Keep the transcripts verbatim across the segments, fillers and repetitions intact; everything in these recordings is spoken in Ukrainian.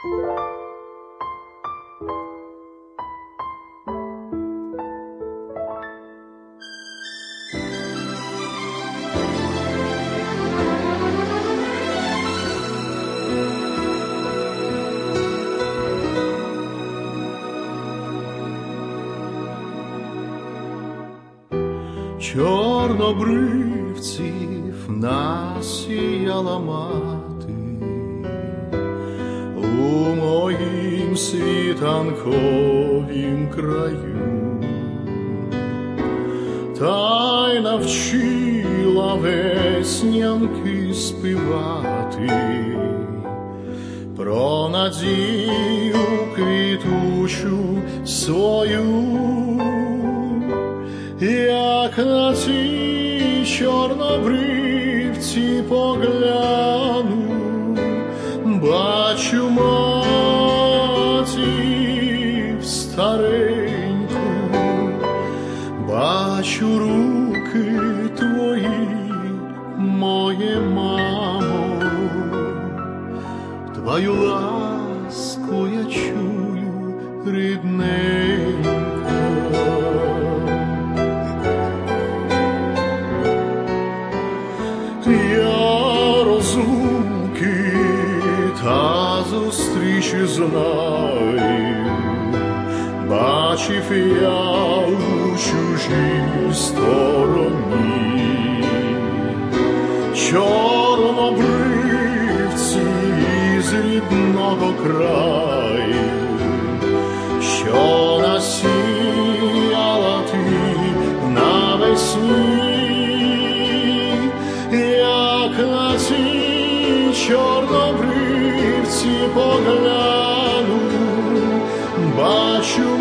Чорнобривців насіяла мати у моїм світанковім краю, та й навчила веснянки співати про надію квітучу свою. Як на ці чорнобривці погляну, бачу матір стареньку, бачу руки твої, моє мамо, твою ласку я чую, рідненько. Я розлуки та зустрічі знаю, бачив я у чужій стороні. Чорнобривці з рідного краю, що насіяла ти навесні. Як на ці чорнобривці погляну, бачу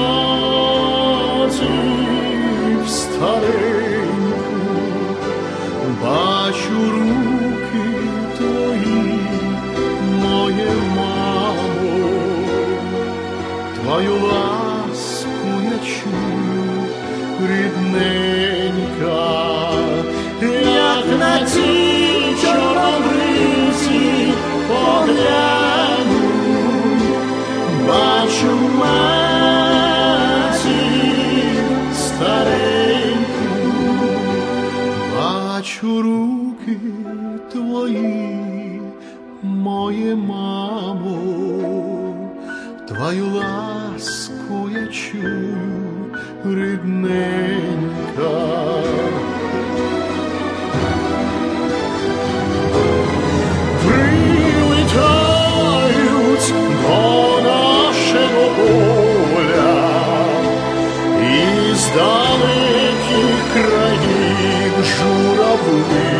матір стареньку, бачу руки твої, моє мамо, твою ласку я чую, рідненька. Як на ці чорнобривці погляну, бачу матір стареньку, бачу руки твої, моє мамо, твою ласку я чую, рідненька. Прилетають до нашого поля із далеких країн журавли,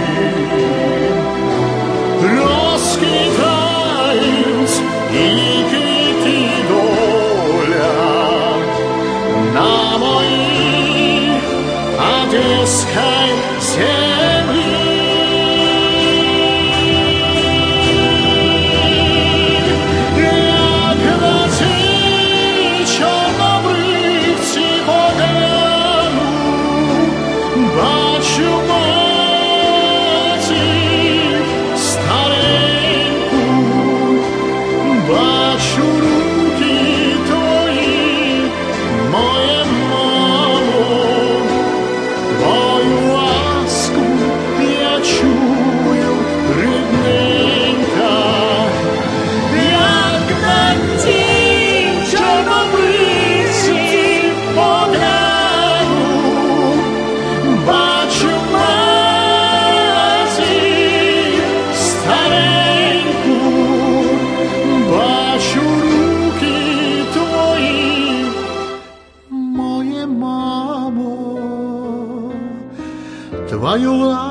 розквітають і квіти доля на моїй одеській землі. Бачу матір стареньку, бачу руки твої, моє мамо, твою ласку я чую, рідненька. Як на ті чорнобривці погляну, бачу матір стареньку, бачу руки твої, моє мамо, твою ласку